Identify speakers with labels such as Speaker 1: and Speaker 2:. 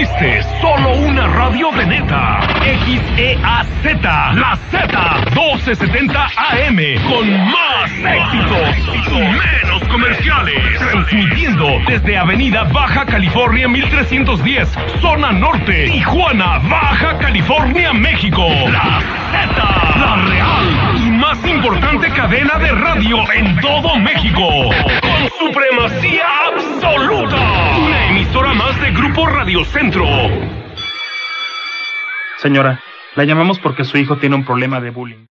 Speaker 1: existe solo una radio de neta. XEAZ, la Z, 1270 AM, con más éxitos y menos comerciales. Transmitiendo desde Avenida Baja California 1310, Zona Norte, Tijuana, Baja California, México. La Z, la real y más importante cadena de radio en todo México. Con supremacía absoluta. Una emisora más de Grupo Radio Centro.
Speaker 2: Señora, la llamamos porque su hijo tiene un problema de bullying.